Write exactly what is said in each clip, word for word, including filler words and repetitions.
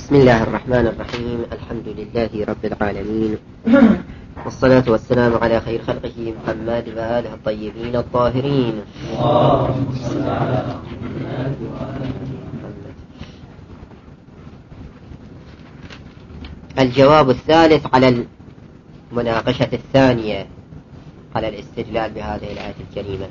بسم الله الرحمن الرحيم. الحمد لله رب العالمين، والصلاة والسلام على خير خلقه محمد وآله الطيبين الطاهرين. الجواب الثالث على المناقشة الثانية على الاستدلال بهذه الآية الكريمة.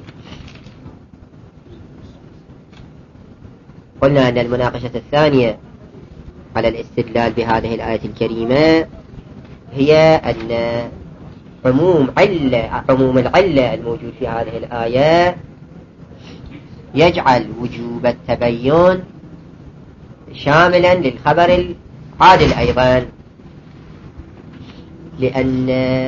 قلنا أن المناقشة الثانية على الاستدلال بهذه الآية الكريمة هي أن عموم علة عموم العلة الموجود في هذه الآية يجعل وجوب التبين شاملا للخبر العادل أيضا، لأن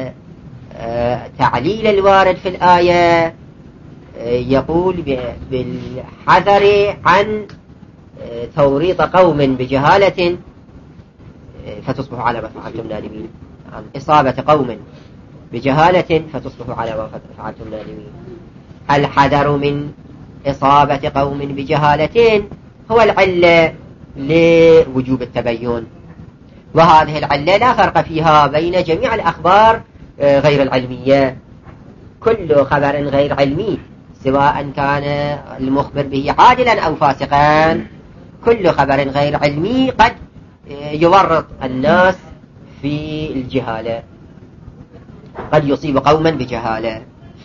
تعليل الوارد في الآية يقول بالحذر عن توريط قوم بجهالة فتصبح على ما فعلتم نادمين، عن إصابة قوم بجهالة فتصبح على ما فعلتم نادمين. الحذر من إصابة قوم بجهالة هو العلة لوجوب التبين، وهذه العلة لا فرق فيها بين جميع الأخبار غير العلمية. كل خبر غير علمي سواء كان المخبر به عادلا أو فاسقا، كل خبر غير علمي قد يورط الناس في الجهالة، قد يصيب قوما بجهالة.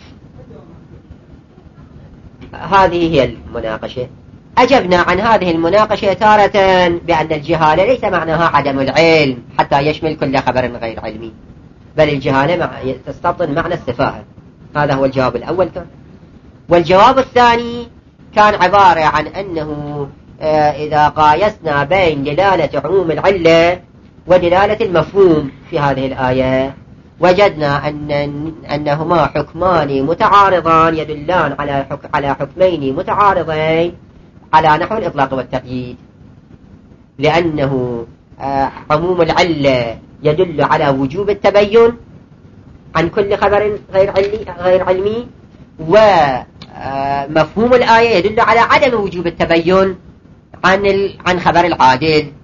هذه هي المناقشة. أجبنا عن هذه المناقشة تارة بأن الجهالة ليس معناها عدم العلم حتى يشمل كل خبر غير علمي، بل الجهالة تستبطن معنى السفاهة. هذا هو الجواب الأول كان. والجواب الثاني كان عبارة عن أنه إذا قايسنا بين دلالة عموم العلة ودلالة المفهوم في هذه الآية وجدنا أن أنهما حكمان متعارضان يدلان على على حكمين متعارضين على نحو الإطلاق والتقييد، لأنه عموم العلة يدل على وجوب التبين عن كل خبر غير علمي غير علمي، ومفهوم الآية يدل على عدم وجوب التبين عن عن خبر العادل.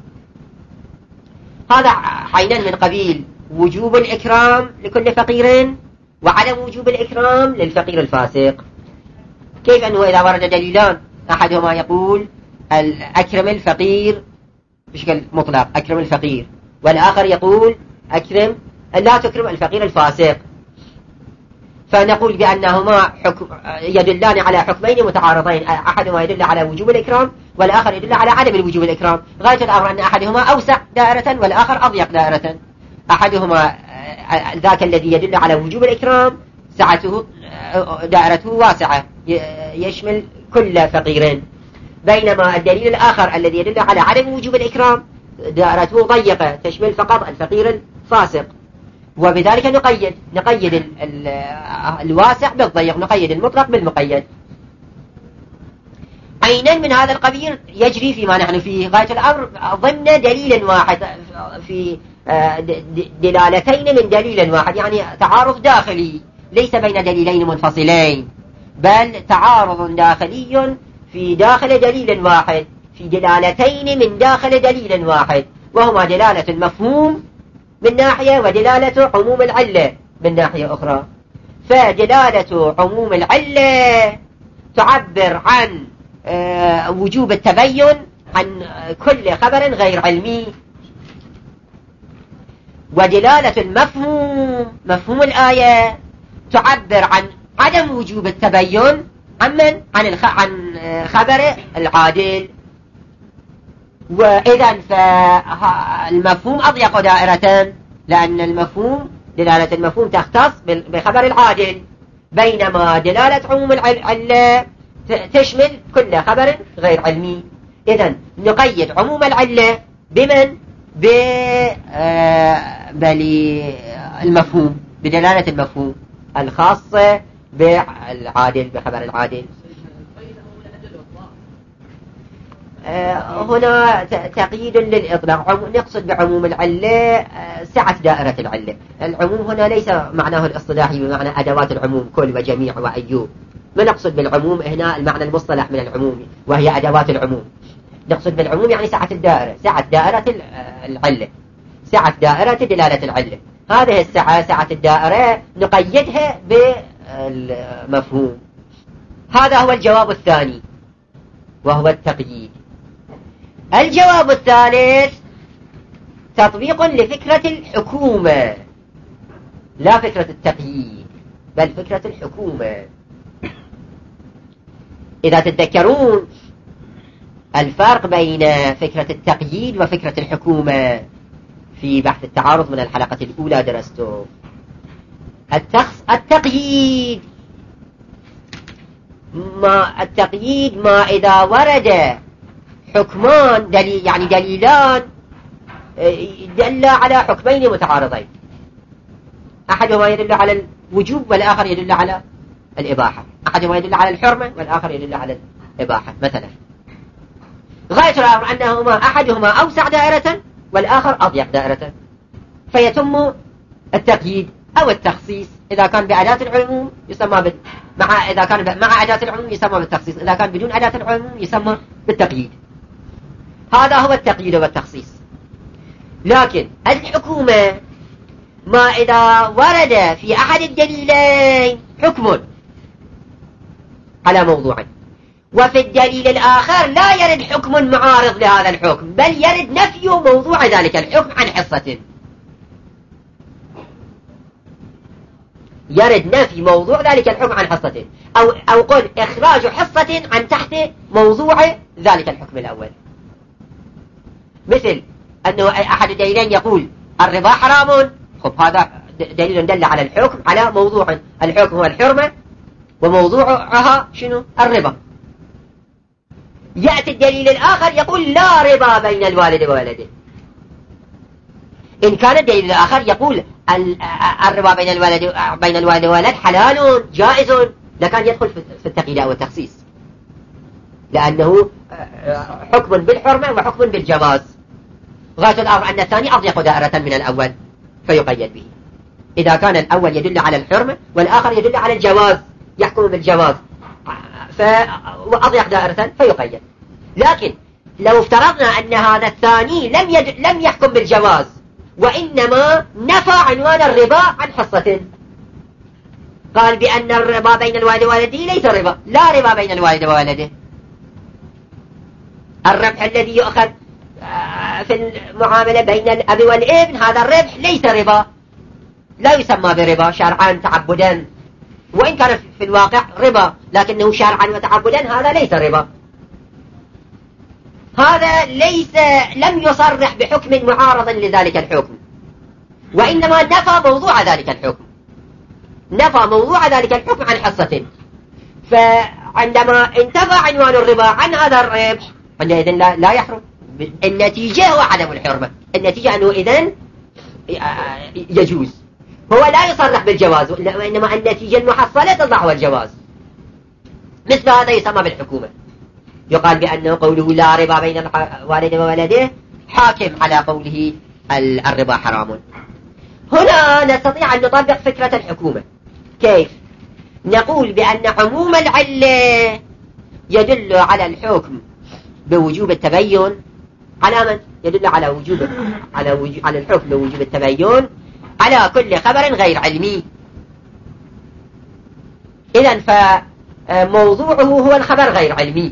هذا حينا من قبيل وجوب الإكرام لكل فقير وعدم وجوب الإكرام للفقير الفاسق. كيف أنه إذا ورد دليلان أحدهما يقول أكرم الفقير بشكل مطلق أكرم الفقير، والآخر يقول أكرم لا تكرم الفقير الفاسق، فنقول بأنهما حكم يدلان على حكمين متعارضين، أحدهما يدل على وجوب الإكرام والآخر يدل على عدم وجوب الإكرام. غاية الأمر أن أحدهما أوسع دائرة والآخر أضيق دائرة. أحدهما ذاك الذي يدل على وجوب الإكرام سعته دائرته واسعة يشمل كل فقير، بينما الدليل الآخر الذي يدل على عدم وجوب الإكرام دائرته ضيقة تشمل فقط الفقير الفاسق. وبذلك نقيد نقيد ال ال الواسع بالضيق، نقيد المطلق بالمقيد. عينا من هذا القبيل يجري فيما نحن فيه. غاية الأمر ضمن دليل واحد في دلالتين من دليل واحد، يعني تعارض داخلي ليس بين دليلين منفصلين، بل تعارض داخلي في داخل دليل واحد، في دلالتين من داخل دليل واحد، وهما دلالة المفهوم من ناحية ودلالة عموم العلة من ناحية أخرى. فدلالة عموم العلة تعبر عن وجوب التبين عن كل خبر غير علمي، ودلالة المفهوم مفهوم الآية تعبر عن عدم وجوب التبين عن من؟ عن الخ... عن خبر العادل. وإذا فالمفهوم أضيق دائرة، لأن المفهوم دلالة المفهوم تختص بخبر العادل، بينما دلالة عموم العلة تشمل كل خبر غير علمي. إذا نقيد عموم العلة بمن؟ بالمفهوم، بدلالة المفهوم الخاصة بالعادل بخبر العادل. هنا تقييد للإطلاق. نقصد بعموم العلة سعة دائرة العلة. العموم هنا ليس معناه الاصطلاحي بمعنى أدوات العموم كل وجميع وأيوب، ما نقصد بالعموم هنا المعنى المصطلح من العموم وهي أدوات العموم. نقصد بالعموم يعني سعة الدائرة، سعة دائرة العلة، سعة دائرة دلالة العلة. هذه السعة سعة الدائرة نقيدها بالمفهوم. هذا هو الجواب الثاني وهو التقييد. الجواب الثالث تطبيق لفكرة الحكومة، لا فكرة التقييد بل فكرة الحكومة. إذا تتذكرون الفرق بين فكرة التقييد وفكرة الحكومة في بحث التعارض من الحلقة الأولى درسته. التخص التقييد ما التقييد ما إذا ورد حكمان دليل يعني دليلان دل على حكمين متعارضين، أحدهما يدل على الوجوب والآخر يدل على الإباحة، أحدهما يدل على الحرمة والآخر يدل على الإباحة مثلا. غاية الأمر أنهما أحدهما أوسع دائرة والآخر أضيق دائرة، فيتم التقييد أو التخصيص. إذا كان بأداة العموم يسمى بال... مع إذا كان مع أداة العموم يسمى بالتخصيص، إذا كان بدون أداة العموم يسمى بالتقييد. هذا هو التقييد والتخصيص. لكن الحكومة ما إذا ورد في أحد الدليلين حكم على موضوع وفي الدليل الآخر لا يرد حكم معارض لهذا الحكم، بل يرد نفي موضوع ذلك الحكم عن حصة، يرد نفي موضوع ذلك الحكم عن حصة، أو, أو قل إخراج حصة عن تحت موضوع ذلك الحكم الأول. مثل أنه أحد الدليلين يقول الربا حرام، خب هذا دليل دل على الحكم على موضوع، الحكم هو الحرمة وموضوعها شنو؟ الربا. يأتي الدليل الآخر يقول لا ربا بين الوالد وولده. إن كان الدليل الآخر يقول الربا بين الوالد بين الوالد وولد حلال جائز، لكان يدخل في التقييد أو التخصيص، لأنه حكم بالحرمة وحكم بالجواز. غاية الأمر أن الثاني أضيق دائرة من الأول فيقيد به. إذا كان الأول يدل على الحرمة والآخر يدل على الجواز يحكم بالجواز فأضيق دائرة فيقيد. لكن لو افترضنا أن هذا الثاني لم يد... لم يحكم بالجواز وإنما نفى عنوان الربا عن حصة، قال بأن الربا بين الوالد وولده ليس ربا، لا ربا بين الوالد وولده، الربح الذي يؤخذ في المعاملة بين الأب والابن هذا الربح ليس ربا، لا يسمى بربا شرعا تعبدا، وإن كان في الواقع ربا لكنه شرعا وتعبدا هذا ليس ربا. هذا ليس لم يصرح بحكم معارض لذلك الحكم، وإنما نفى موضوع ذلك الحكم، نفى موضوع ذلك الحكم عن حصة. فعندما انتفى عنوان الربا عن هذا الربح عندئذ لا, لا يحرم. النتيجة هو عدم الحرمة، النتيجة أنه إذن يجوز، هو لا يصرح بالجواز وإنما النتيجة المحصلة تضع هو الجواز. مثل هذا يسمى بالحكومة، يقال بأنه قوله لا ربا بين الوالد وولده حاكم على قوله الربا حرام. هنا نستطيع أن نطبق فكرة الحكومة. كيف؟ نقول بأن عموم العلة يدل على الحكم بوجوب التبين، على من؟ يدل على وجوب على وجوب على الحكم بوجوب التبين على كل خبر غير علمي. إذن فموضوعه هو الخبر غير علمي،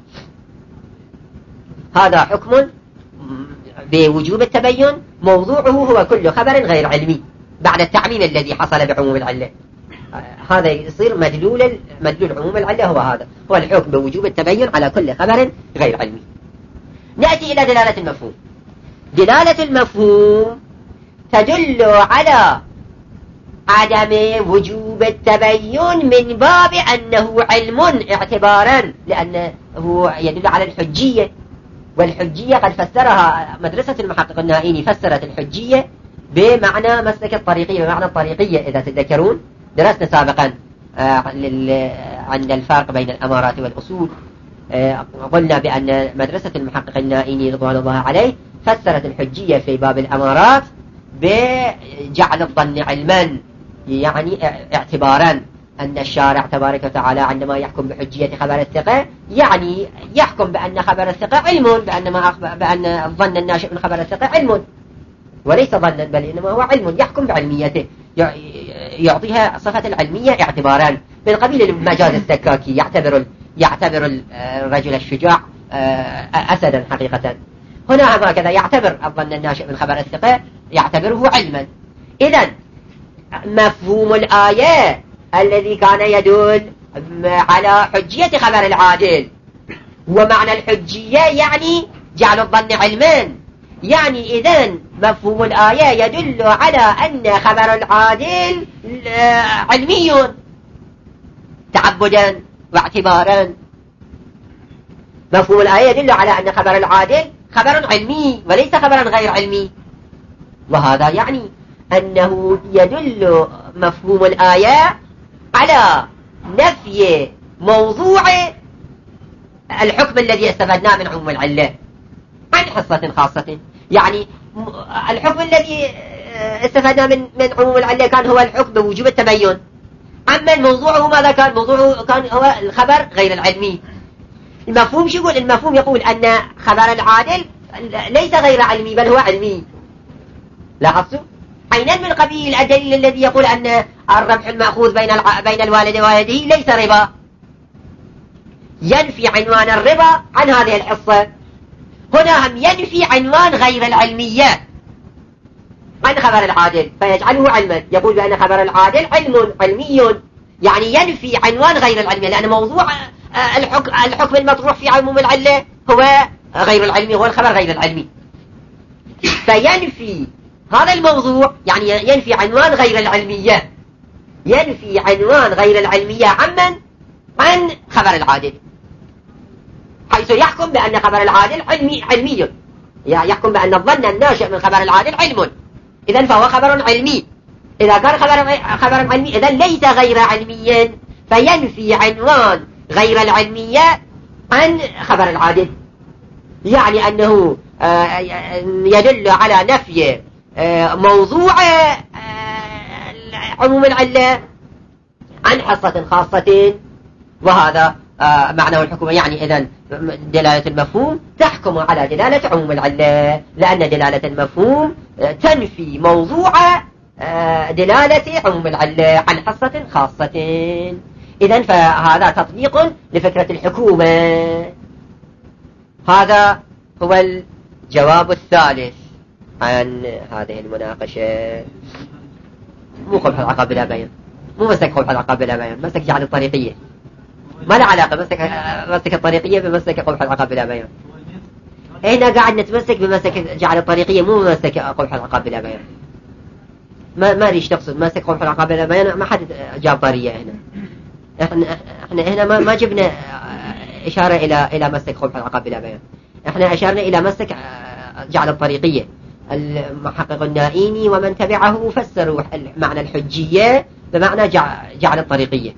هذا حكم بوجوب التبين، موضوعه هو كل خبر غير علمي بعد التعميم الذي حصل بعموم العلة. هذا يصير مدلول مدلول عموم العلة هو هذا، هو الحكم بوجوب التبين على كل خبر غير علمي. نأتي إلى دلالة المفهوم. دلالة المفهوم تدل على عدم وجوب التبين من باب أنه علم اعتبارا، لأنه يدل على الحجية، والحجية قد فسرها مدرسة المحقق النائيني، فسرت الحجية بمعنى مسلك الطريقية، بمعنى الطريقية. إذا تذكرون درسنا سابقا عند الفرق بين الأمارات والأصول، قلنا بأن مدرسة المحقق النائيني رضوان الله عليه فسرت الحجية في باب الأمارات بجعل الظن علما، يعني اعتبارا أن الشارع تبارك وتعالى عندما يحكم بحجية خبر الثقة يعني يحكم بأن خبر الثقة علم، بأن, ما أخبر بأن الظن الناشئ من خبر الثقة علم، وليس ظنا بل إنما هو علم يحكم بعلميته، يعطيها صفة العلمية اعتبارا من قبيل المجاز السكاكي، يعتبر يعتبر الرجل الشجاع أسدا حقيقة. هنا هكذا يعتبر الظن الناشئ من خبر الثقة يعتبره علما. إذن مفهوم الآية الذي كان يدل على حجية خبر العادل، ومعنى الحجية يعني جعل الظن علما، يعني إذن مفهوم الآية يدل على أن خبر العادل علمي تعبدا واعتبارا. مفهوم الآية يدل على أن خبر العادل خبر علمي وليس خبرا غير علمي، وهذا يعني أنه يدل مفهوم الآية على نفي موضوع الحكم الذي استفدناه من عموم العلة عن حصة خاصة. يعني الحكم الذي استفدنا من من عموم العلة كان هو الحكم بوجوب التبين، أما الموضوع ماذا كان؟ موضوعه كان هو الخبر غير العلمي. المفهوم شو يقول؟ المفهوم يقول أن خبر العادل ليس غير علمي بل هو علمي. لاحظتوا؟ عينا من قبيل الدليل الذي يقول أن الربح المأخوذ بين الع... بين الوالد ووالده ليس ربا، ينفي عنوان الربا عن هذه الحصة. هنا هم ينفي عنوان غير العلمية عن خبر العادل فيجعله علما، يقول بأن خبر العادل علم علمي، يعني ينفي عنوان غير العلمية، لأن موضوع الحكم, الحكم المطروح في عموم العلة هو غير العلمي، هو الخبر غير العلمي، فينفي هذا الموضوع، يعني ينفي عنوان غير العلمية، ينفي عنوان غير العلمية عمن عن خبر العادل، حيث يحكم بأن خبر العادل علمي علمي، يحكم بأن الظن الناشئ من خبر العادل علم، إذن فهو خبر علمي. إذا كان خبر خبر علمي إذن ليس غير علميا، فينفي عنوان غير العلمية عن خبر العادل، يعني أنه يدل على نفي موضوع عموم العلة عن حصة خاصة، وهذا معناه الحكومة. يعني إذن دلالة المفهوم تحكم على دلالة عموم العلة، لأن دلالة المفهوم تنفي موضوع دلالة عموم العلة عن حصة خاصة. إذن فهذا تطبيق لفكرة الحكومة. هذا هو الجواب الثالث عن هذه المناقشة. مو قبح العقاب بلا بيان، مو مسك قبح العقاب بلا بيان، مسك جعل الطريقية، ما له علاقة مسك مسك الطريقية بمسك قبح العقاب بلا بيان. هنا قاعد نتمسك بمسك جعل الطريقية، مو مسك قبح العقاب بلا بيان. ما ما ليش تقصد مسك قبح العقاب بلا بيان، ما حد جاب طريقة هنا. احنا احنا هنا ما ما جبنا إشارة إلى إلى مسك قبح العقاب بلا بيان، احنا أشرنا إلى مسك جعل الطريقية. المحقق النائيني ومن تبعه فسروا معنى الحجية بمعنى جعل الطريقية،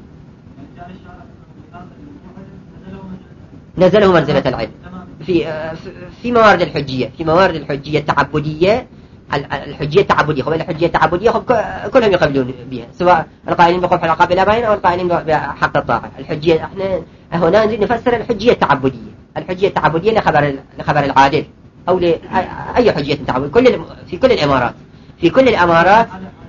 نزله منزلة العلم في في موارد الحجية، في موارد الحجية التعبدية. الحجية التعبدية هو الحجية التعبدية كلهم يقبلون بها، سواء القائلين بقبح العقاب بلا بيان أو القائلين بحق الطاعة. الحجية احنا هنا نريد نفسر الحجية التعبدية، الحجية التعبدية لخبر لخبر العادل أو لأي حجية تعبد كل في كل الإمارات، في كل الإمارات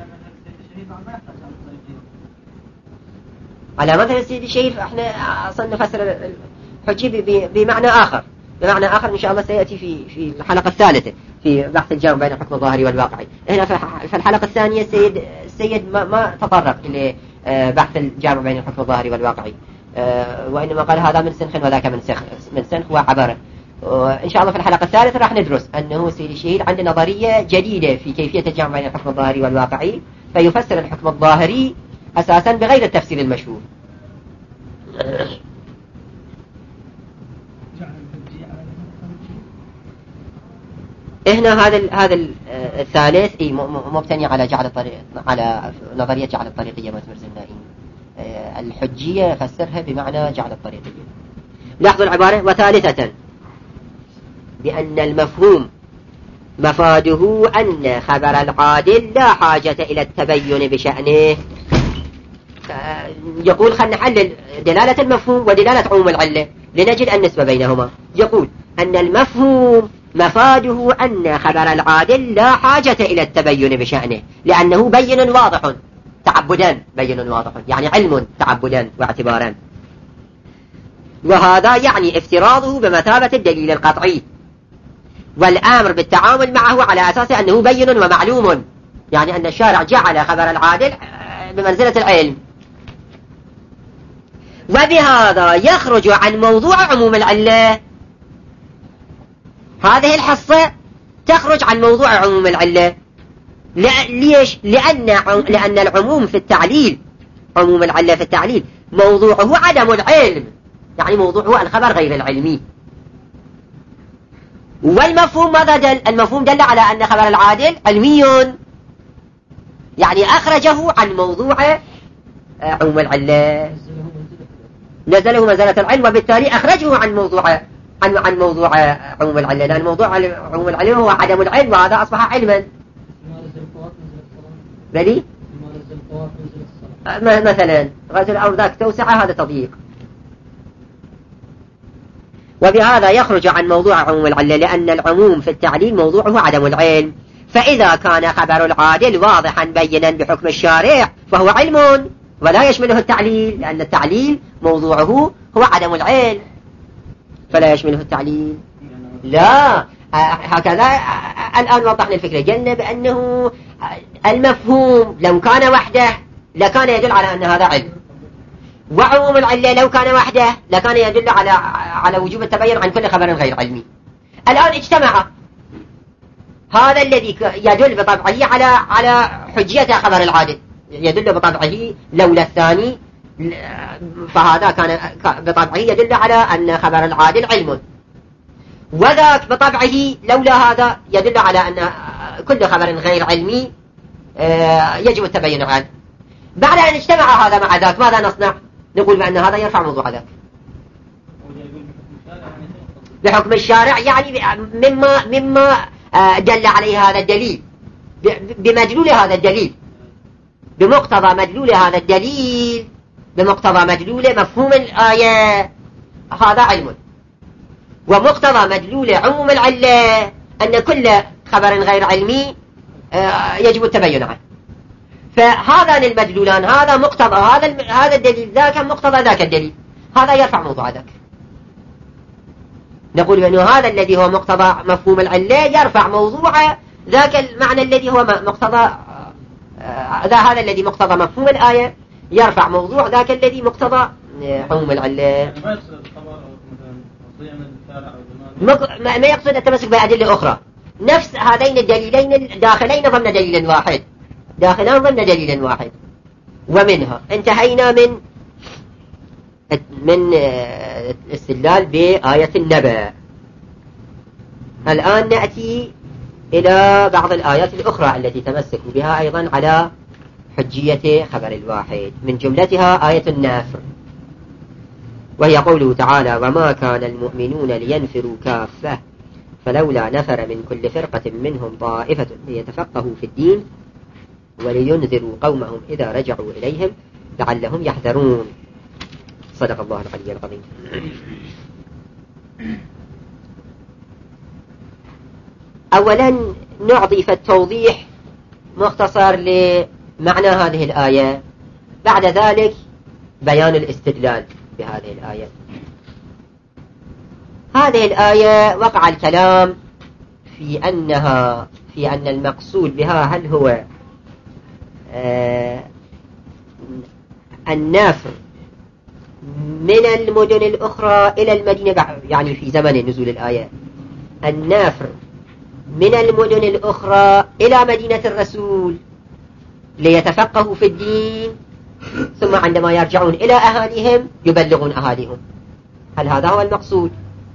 على مثل السيد الشريف. احنا أصلا نفسر الحجية بمعنى آخر، بمعنى آخر إن شاء الله سيأتي في في الحلقة الثالثة في بحث الجامع بين الحكم الظاهري والواقعي. هنا في الحلقة الثانية السيد السيد ما, ما تطرق إلى بحث الجامع بين الحكم الظاهري والواقعي، وإنما قال هذا من سنخ وذاك من سنخ من سنخ وعبارة. وإن شاء الله في الحلقة الثالثة راح ندرس أنه سيد الشهيد عنده نظرية جديدة في كيفية الجمع بين الحكم الظاهري والواقعي، فيفسر الحكم الظاهري أساسا بغير التفسير المشهور. هنا هذا هذا الثالث اي مبتني على جعل الطريق، على نظرية جعل الطريقية متمرز النائين. الحجية فسرها بمعنى جعل الطريقية. لاحظوا العبارة: وثالثة بأن المفهوم مفاده أن خبر العادل لا حاجة إلى التبين بشأنه. يقول خلنا نحلل دلالة المفهوم ودلالة عموم العلة لنجد النسبة بينهما. يقول أن المفهوم مفاده أن خبر العادل لا حاجة إلى التبين بشأنه لأنه بين واضح تعبدا، بين واضح يعني علم تعبدا واعتبارا، وهذا يعني افتراضه بمثابة الدليل القطعي، والآمر بالتعامل معه على أساس أنه بين ومعلوم، يعني أن الشارع جعل خبر العادل بمنزلة العلم، وبهذا يخرج عن موضوع عموم العلة. هذه الحصة تخرج عن موضوع عموم العلة. ليش؟ لأن لأن العموم في التعليل، عموم العلة في التعليل موضوعه عدم العلم، يعني موضوعه الخبر غير العلمي. والمفهوم ماذا دل؟ المفهوم دل على أن خبر العادل علمي، يعني أخرجه عن موضوع عموم العلة، نزله منزلة العلم، وبالتالي أخرجه عن موضوع عن عن موضوع عموم العلة، لأن موضوع عموم العلة هو عدم العلم، وهذا أصبح علما. بلي مثلا غزل أو ذاك توسعة، هذا تضييق. وبهذا يخرج عن موضوع عموم العلة لأن العموم في التعليل موضوعه عدم العلم، فإذا كان خبر العادل واضحا بينا بحكم الشارع فهو علم ولا يشمله التعليل، لأن التعليل موضوعه هو عدم العلم فلا يشمله التعليل. لا هكذا الآن وضحنا الفكرة، قلنا بأنه المفهوم لو كان وحده لكان يدل على أن هذا علم، وعموم العلة لو كان وحده لكان يدل على على وجوب التبين عن كل خبر غير علمي. الآن اجتمع هذا الذي يدل بطبعه على على حجية خبر العادل، يدل بطبعه لولا الثاني، فهذا كان بطبعه يدل على أن خبر العادل علم، وذاك بطبعه لولا هذا يدل على أن كل خبر غير علمي يجب التبين عنه. بعد أن اجتمع هذا مع ذاك ماذا نصنع؟ نقول بأن هذا يرفع موضوع ذاك بحكم الشارع، يعني مما مما دل عليه هذا الدليل، بمدلول هذا الدليل، بمقتضى مدلول هذا الدليل، بمقتضى مدلول مفهوم الآية، هذا علم. ومقتضى مدلول عموم العلة أن كل خبر غير علمي يجب التبين عنه. فهذان المدلولان، هذا مقتضى هذا هذا الدليل، ذاك مقتضى ذاك الدليل، هذا يرفع موضوع ذاك. نقول بأنه هذا الذي هو مقتضى مفهوم العلة يرفع موضوع ذاك المعنى الذي هو مقتضى ذا هذا الذي مقتضى مفهوم الآية يرفع موضوع ذاك الذي مقتضى عموم العلة. ما يقصد التمسك بأدلة أخرى، نفس هذين الدليلين داخلين ضمن دليل واحد، داخلان ضمن دليل واحد. ومنها انتهينا من من الاستدلال بآية النبأ. الآن نأتي إلى بعض الآيات الأخرى التي تمسكوا بها أيضا على حجية خبر الواحد، من جملتها آية النفر، وهي قوله تعالى: وما كان المؤمنون لينفروا كافة فلولا نفر من كل فرقة منهم طائفة ليتفقهوا في الدين ولينذروا قومهم إذا رجعوا إليهم لعلهم يحذرون. صدق الله العلي العظيم. أولا نعطي في التوضيح مختصر لمعنى هذه الآية، بعد ذلك بيان الاستدلال بهذه الآية. هذه الآية وقع الكلام في أنها في أن المقصود بها هل هو آه النفر من المدن الأخرى إلى المدينة، يعني في زمن نزول الآية النفر من المدن الأخرى إلى مدينة الرسول ليتفقهوا في الدين، ثم عندما يرجعون إلى أهاليهم يبلغون أهاليهم. هل هذا هو المقصود؟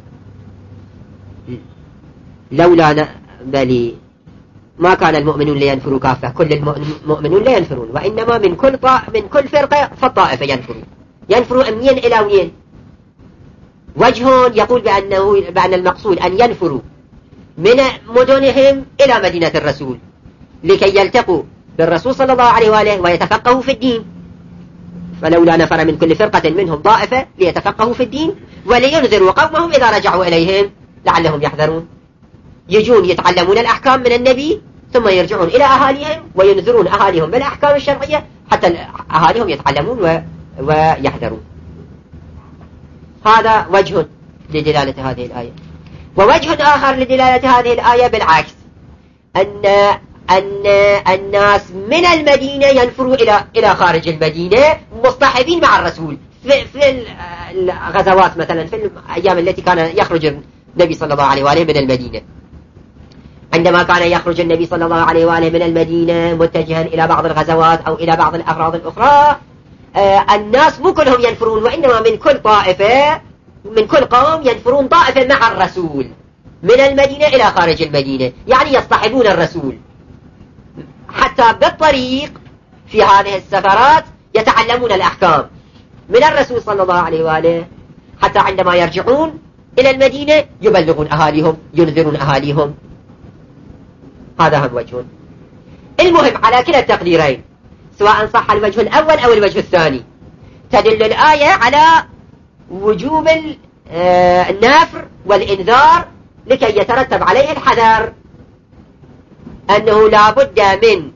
لولا بل ما كان المؤمنون لينفروا كافة، كل المؤمنون لا ينفرون، وإنما من كل طا... من كل فرقة فالطائفة ينفرون. ينفروا أمين إلى وين؟ وجه يقول بأنه بأن المقصود أن ينفروا من مدنهم إلى مدينة الرسول لكي يلتقوا بالرسول صلى الله عليه وآله ويتفقهوا في الدين. فلولا نفر من كل فرقة منهم طائفة ليتفقهوا في الدين ولينذروا قومهم إذا رجعوا إليهم لعلهم يحذرون. يجون يتعلمون الأحكام من النبي ثم يرجعون إلى أهاليهم وينذرون أهاليهم بالأحكام الشرعية حتى أهاليهم يتعلمون و... ويحذرون. هذا وجه لدلالة هذه الآية. ووجه آخر لدلالة هذه الآية بالعكس، أن أن الناس من المدينة ينفروا إلى إلى خارج المدينة مصطحبين مع الرسول في, في الغزوات، مثلا في الأيام التي كان يخرج النبي صلى الله عليه وآله من المدينة. عندما كان يخرج النبي صلى الله عليه وآله من المدينة متجها إلى بعض الغزوات أو إلى بعض الأغراض الأخرى، آه الناس مو كلهم ينفرون، وإنما من كل طائفة من كل قوم ينفرون طائفة مع الرسول من المدينة إلى خارج المدينة، يعني يصطحبون الرسول حتى بالطريق في هذه السفرات يتعلمون الأحكام من الرسول صلى الله عليه وآله، حتى عندما يرجعون إلى المدينة يبلغون أهاليهم ينذرون أهاليهم. هذا هم وجه. المهم على كلا التقديرين سواء صح الوجه الأول أو الوجه الثاني تدل الآية على وجوب النفر والإنذار لكي يترتب عليه الحذر، أنه لا بد من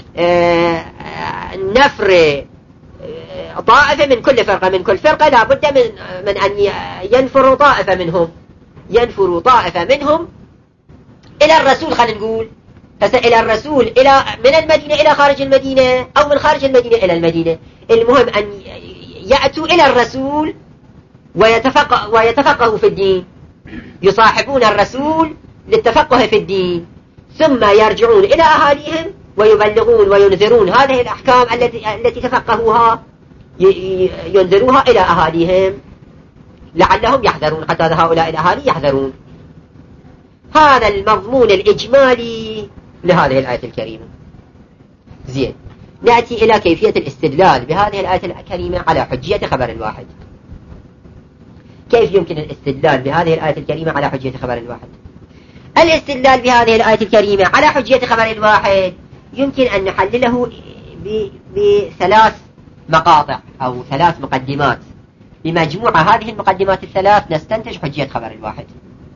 نفر طائفة من كل فرقة من كل فرقة لا بد من, من أن ينفروا طائفة منهم ينفروا طائفة منهم إلى الرسول. خلينا نقول إلى الرسول إلى من المدينة إلى خارج المدينة أو من خارج المدينة إلى المدينة. المهم أن يأتوا إلى الرسول ويتفقه ويتفقهوا في الدين، يصاحبون الرسول للتفقه في الدين، ثم يرجعون إلى أهاليهم ويبلغون وينذرون هذه الأحكام التي التي تفقهوها، ينذروها إلى أهاليهم لعلهم يحذرون، حتى هؤلاء الأهالي يحذرون. هذا المضمون الإجمالي لهذه الآية الكريمة. زين، نأتي إلى كيفية الاستدلال بهذه الآية الكريمة على حجية خبر الواحد. كيف يمكن الاستدلال بهذه الآية الكريمة على حجية خبر الواحد؟ الاستدلال بهذه الآية الكريمة على حجية خبر الواحد يمكن أن نحلله بثلاث مقاطع أو ثلاث مقدمات. بمجموعة هذه المقدمات الثلاث نستنتج حجية خبر الواحد.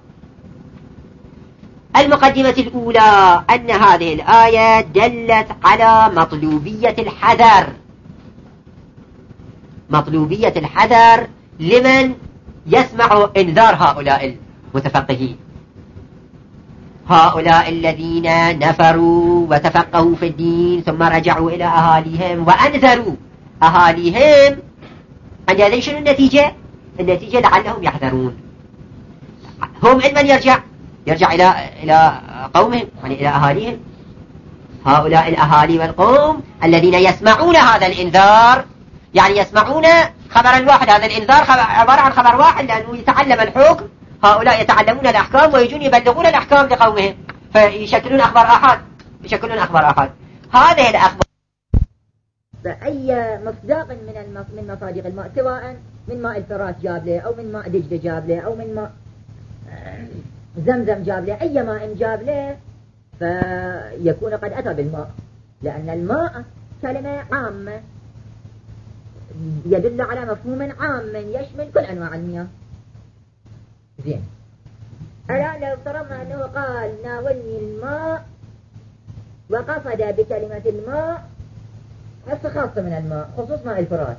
المقدمة الأولى أن هذه الآية دلت على مطلوبية الحذر مطلوبية الحذر لمن يسمع إنذار هؤلاء المتفقهين، هؤلاء الذين نفروا وتفقهوا في الدين ثم رجعوا إلى أهاليهم وأنذروا أهاليهم. عندما شنو النتيجة؟ النتيجة لعلهم يحذرون. هم من يرجع يرجع إلى إلى قومهم، يعني إلى أهاليهم. هؤلاء الأهالي والقوم الذين يسمعون هذا الإنذار، يعني يسمعون خبر الواحد. هذا الإنذار عبارة عن خبر واحد لأنه يتعلم الحكم، هؤلاء يتعلمون الأحكام ويجون يبلغون الأحكام لقومهم، فيشكلون أخبار أحد يشكلون أخبار أحد. هذه الأخبار فأي مصداق من المص... من مصادق الماء، سواء من ماء الفرات جاب له أو من ماء دجلة جاب له أو من ماء زمزم جاب له، أي ماء جاب له فيكون قد أتى بالماء، لأن الماء كلمة عامة يدل على مفهوم عام يشمل كل أنواع المياه. زين، الآن لو افترضنا أنه قال ناولني الماء وقصد بكلمة الماء هسه خاصة من الماء، خصوص ماء الفرات،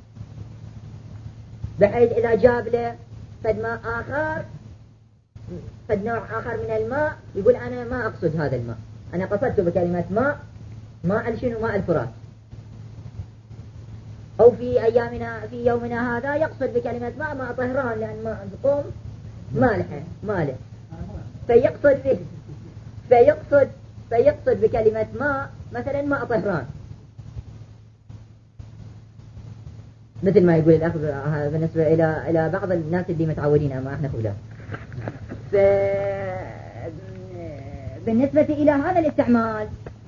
بحيث إذا جاب له فد ماء آخر فد نوع آخر من الماء يقول أنا ما أقصد هذا الماء، أنا قصدت بكلمة ماء ماء شنو ماء الفرات. أو في أيامنا في يومنا هذا يقصد بكلمة ماء ماء طهران، لأن ماء القوم مالحة مالح، فيقصد به فيقصد فيقصد بكلمة ماء مثلا ماء طهران، مثل ما يقول الأخ بالنسبة إلى إلى بعض الناس اللي متعودين ما احنا خلاف. بالنسبة إلى هذا الاستعمال،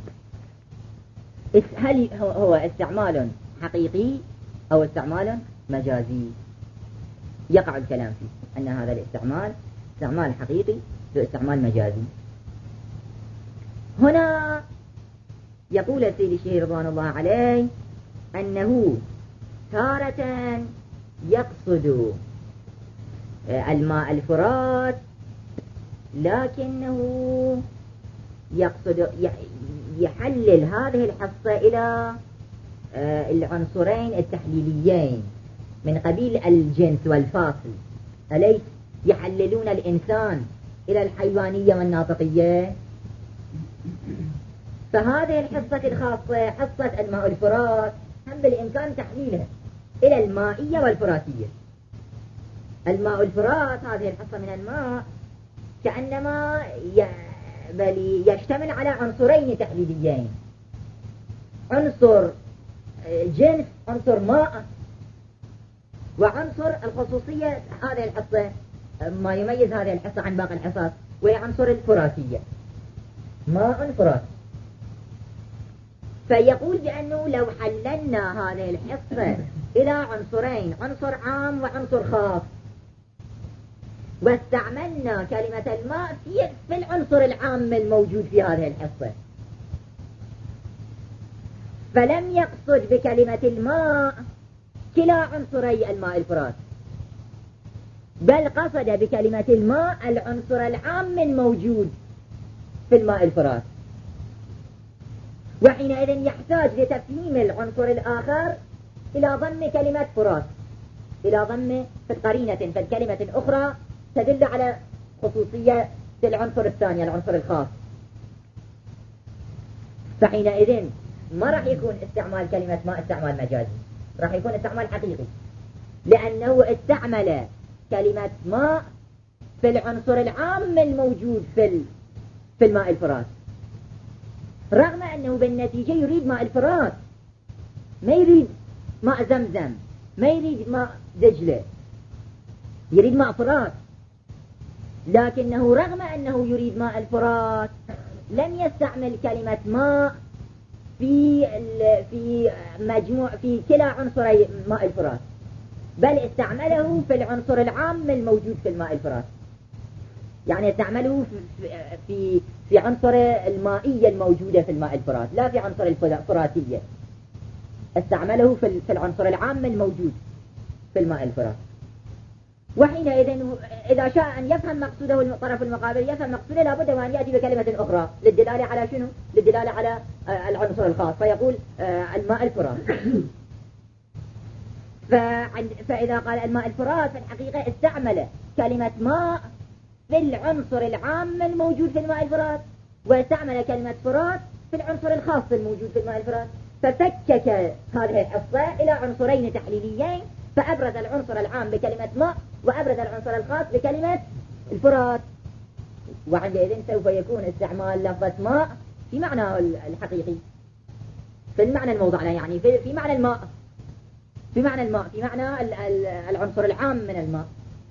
هل هو استعمال حقيقي أو استعمال مجازي؟ يقع الكلام فيه أن هذا الاستعمال استعمال حقيقي واستعمال مجازي. هنا يقول السيد الشيخ رضوان الله عليه أنه تارة يقصد الماء الفرات لكنه يقصد يحلل هذه الحصة إلى العنصرين التحليليين من قبيل الجنس والفاصل، أليس يحللون الإنسان إلى الحيوانية والناطقية؟ فهذه الحصة الخاصة حصة الماء الفرات هم بالإمكان تحليلها إلى المائية والفراتية. الماء الفرات هذه الحصة من الماء كأنما بل يشتمل على عنصرين تحليليين، عنصر جنس عنصر ماء، وعنصر الخصوصية. هذه الحصة ما يميز هذه الحصة عن باقي الحصص وهي عنصر الفراتية، ماء فرات. فيقول بأنه لو حللنا هذه الحصة إلى عنصرين، عنصر عام وعنصر خاص، واستعملنا كلمة الماء في في العنصر العام الموجود في هذه الحصة، فلم يقصد بكلمة الماء كلا عنصري الماء الفرات، بل قصد بكلمة الماء العنصر العام الموجود في الماء الفرات، وحينئذ يحتاج لتفهيم العنصر الآخر إلى ضم كلمة فرات، إلى ضم في قرينة في كلمة أخرى تدل على خصوصية العنصر الثاني العنصر الخاص. فحينئذ ما راح يكون استعمال كلمة ماء استعمال مجازي، راح يكون استعمال حقيقي، لأنه استعمل كلمة ماء في العنصر العام الموجود في في الماء الفرات، رغم أنه بالنتيجة يريد ماء الفرات، ما يريد ماء زمزم، ما يريد ماء دجلة، يريد ماء فرات. لكنه رغم أنه يريد ماء الفرات لم يستعمل كلمة ماء في في مجموع في كلا عنصري ماء الفرات، بل استعمله في العنصر العام الموجود في الماء الفرات. يعني استعمله في في في عنصر المائية الموجودة في الماء الفرات، لا في عنصر الفراتية. استعمله في في العنصر العام الموجود في الماء الفرات. وحينئذ إذا شاء أن يفهم مقصوده الطرف المقابل يفهم مقصوده، لابد وأن يأتي بكلمة أخرى للدلالة على شنو؟ للدلالة على العنصر الخاص، فيقول الماء الفرات. فإذا قال الماء الفرات في الحقيقة استعمل كلمة ماء في العنصر العام الموجود في الماء الفرات، واستعمل كلمة فرات في العنصر الخاص الموجود في الماء الفرات، ففكك هذه الحصة إلى عنصرين تحليليين، فأبرز العنصر العام بكلمة ماء وأبرز العنصر الخاص بكلمة الفرات. وعندئذ سوف يكون استعمال لفظة ماء في معنى الحقيقي، في المعنى الموضوع له، يعني في, في معنى الماء، في معنى الماء في معنى العنصر العام من الماء.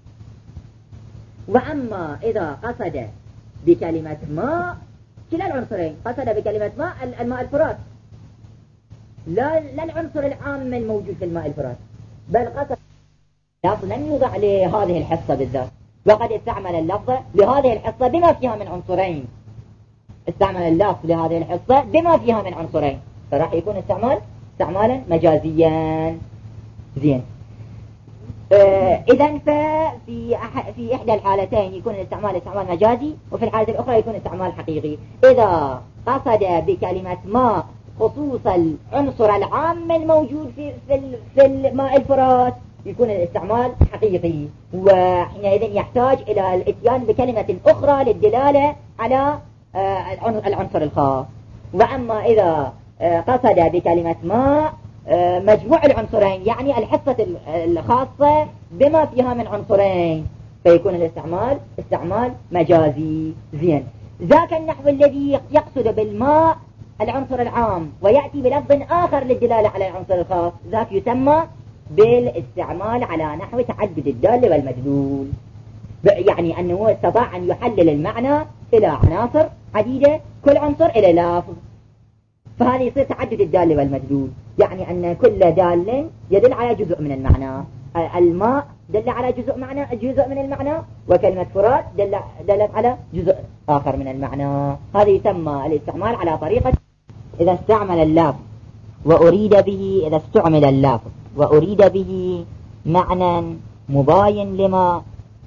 وأما إذا قصد بكلمة ماء كلا العنصرين، قصد بكلمة ماء الماء الفرات، لا, لا العنصر العام الموجود في الماء الفرات، بل قصد لفظ لم يوضع لهذه الحصة بالذات، وقد استعمل اللفظ لهذه الحصة بما فيها من عنصرين، استعمل اللفظ لهذه الحصة بما فيها من عنصرين، فراح يكون استعمال استعمالا مجازيا. زين. آه إذن ففي أح في إحدى الحالتين يكون الاستعمال استعمال مجازي، وفي الحالة الأخرى يكون استعمال حقيقي. إذا قصد بكلمة ماء خصوص العنصر العام الموجود في في, في الماء الفرات يكون الاستعمال حقيقي، وحينئذ يحتاج إلى الاتيان بكلمة أخرى للدلالة على آه العنصر الخاص. وأما إذا آه قصد بكلمة ماء مجموع العنصرين، يعني الحصة الخاصة بما فيها من عنصرين، فيكون الاستعمال استعمال مجازي. زين. ذاك النحو الذي يقصد بالماء العنصر العام ويأتي بلفظ آخر للدلالة على العنصر الخاص، ذاك يسمى بالاستعمال على نحو تعدد الدال والمدلول، يعني أنه استطاع أن يحلل المعنى إلى عناصر عديدة، كل عنصر إلى لفظ، فهذا يصير تعدد الدال والمدلول، يعني أن كل دال يدل على جزء من المعنى. الماء دل على جزء معنى جزء من المعنى، وكلمة فرات دل دلت على جزء آخر من المعنى. هذا يسمى الاستعمال على طريقة إذا استعمل اللفظ وأريد به إذا استعمل اللفظ وأريد به معنى مباين لما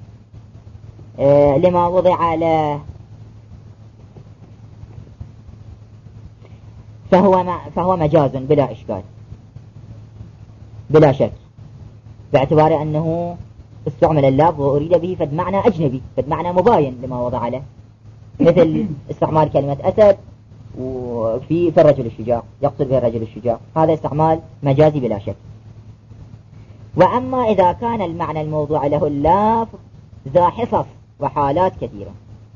آه لما وضع له، فهو فهو مجاز بلا إشكال بلا شك، باعتبار أنه استعمل اللفظ وأريد به فد معنى أجنبي، فد معنى مباين لما وضع له، مثل استعمال كلمة أسد وفي في الرجل الشجاع، يقصد به الرجل الشجاع، هذا استعمال مجازي بلا شك. وأما إذا كان المعنى الموضوع له اللفظ ذا حصص وحالات كثيرة،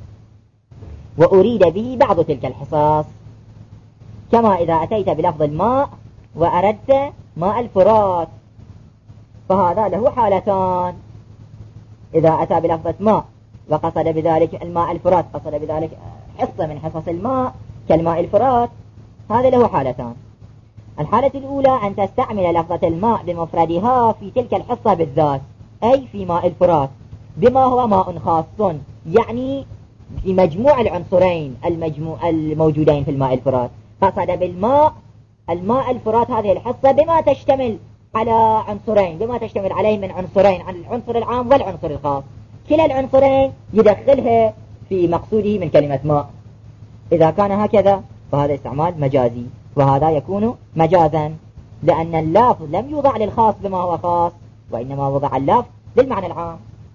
وأريد به بعض تلك الحصص، كما إذا أتيت بلفظ الماء وأردت ماء الفرات، فهذا له حالتان. إذا أتى بلفظة ماء وقصد بذلك الماء الفرات، قصد بذلك حصة من حصص الماء كالماء الفرات، هذا له حالتان. الحالة الأولى أن تستعمل لفظة الماء بمفردها في تلك الحصة بالذات، أي في ماء الفرات بما هو ماء خاص، يعني في مجموع العنصرين المجموع الموجودين في الماء الفرات، قصد بالماء الماء الفرات هذه الحصة بما تشتمل على عنصرين، بما تشتمل عليه من عنصرين، عن العنصر العام والعنصر الخاص، كلا العنصرين يدخلها في مقصوده من كلمة ماء. إذا كان هكذا فهذا استعمال مجازي، وهذا يكون مجازا لأن اللفظ لم يوضع للخاص بما هو خاص، وإنما وضع اللفظ للمعنى العام.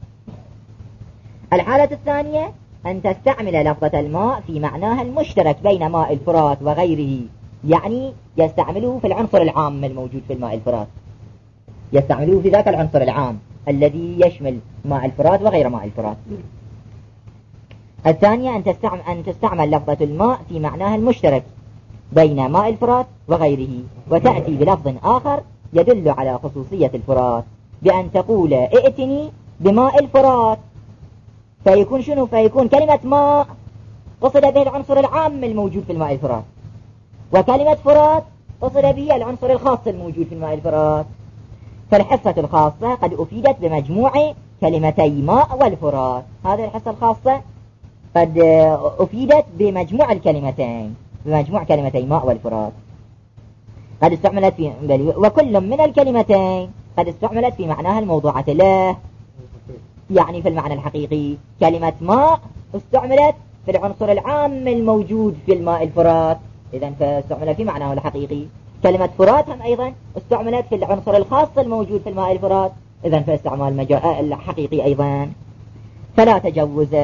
الحالة الثانية أن تستعمل لفظة الماء في معناها المشترك بين ماء الفرات وغيره، يعني يستعمله في العنصر العام الموجود في الماء الفرات، يستعمله في ذاك العنصر العام الذي يشمل ماء الفرات وغير ماء الفرات. الثانية أن تستعمل, أن تستعمل لفظة الماء في معناها المشترك بين ماء الفرات وغيره، وتأتي بلفظ آخر يدل على خصوصية الفرات، بأن تقول ائتني بماء الفرات، فيكون شنو؟ فيكون كلمة ماء قصد به العنصر العام الموجود في الماء الفرات، وكلمة فرات قصد به العنصر الخاص الموجود في الماء الفرات. فالحصة الخاصة قد أفيدت بمجموع كلمتي ماء والفرات، هذه الحصة الخاصة قد أفيدت بمجموع الكلمتين، بمجموع كلمتي ماء والفرات، قد استعملت في وكل من الكلمتين قد استعملت في معناها الموضوعة له، يعني في المعنى الحقيقي. كلمة ماء استعملت في العنصر العام الموجود في الماء الفرات، إذن فاستعملت في معناه الحقيقي. كلمة فرات هم أيضا استعملت في العنصر الخاص الموجود في الماء الفرات، إذن فاستعمال مجا... الحقيقي أيضا. فلا تجوز.